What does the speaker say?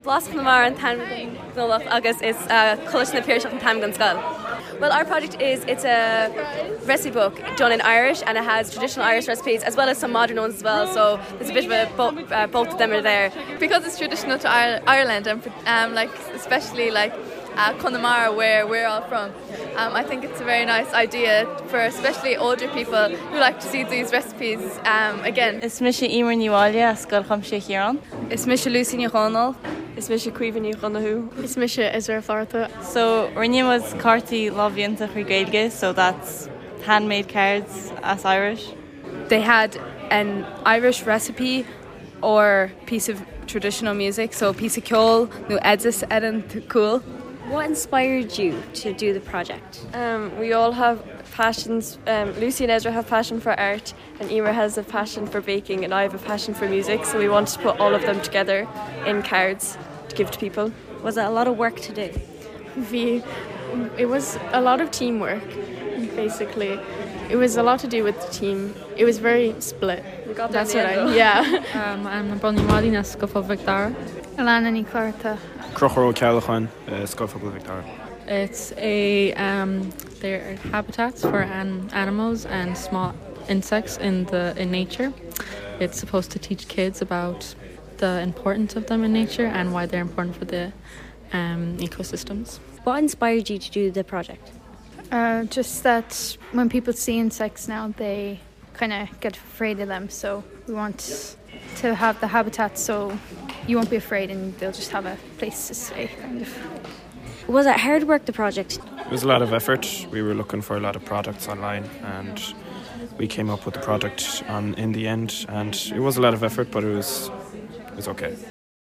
Blossom Lamar and Tan Nolach August is Collision of Peership and Tamgun Skull. Well, our project it's a recipe book done in Irish, and it has traditional Irish recipes as well as some modern ones as well. So there's a bit of both of them are there. Because it's traditional to Ireland and like especially like Connemara, where we're all from. I think it's a very nice idea for especially older people who like to see these recipes again. Is Misha Emer Niwalia, Skull Comshe Huron? Is Misha Lucy Nichonal? Is Misha Cuivan Nichonahu? Is Misha Ezra Fartha? So Rinne was Carty Lovianta Frigailge, so that's handmade cards as Irish. They had an Irish recipe or piece of traditional music, so piece of ceol, no edis edan cool. What inspired you to do the project? We all have passions. Lucy and Ezra have passion for art, and Emer has a passion for baking, and I have a passion for music, so we wanted to put all of them together in cards to give to people. Was it a lot of work to do? It was a lot of teamwork, basically. It was a lot to do with the team. It was very split. We got That's what I. Yeah. I'm Bonnie Madina Scuffle Victor. Alana Nicarta. Crochero Calachan, Scuffle Victor. It's they're habitats for animals and small insects in nature. It's supposed to teach kids about the importance of them in nature and why they're important for the ecosystems. What inspired you to do the project? Just that when people see insects now, they kind of get afraid of them. So we want to have the habitat so you won't be afraid and they'll just have a place to stay, kind of. Was it hard work, the project? It was a lot of effort. We were looking for a lot of products online, and we came up with the product in the end, and it was a lot of effort, but it was okay.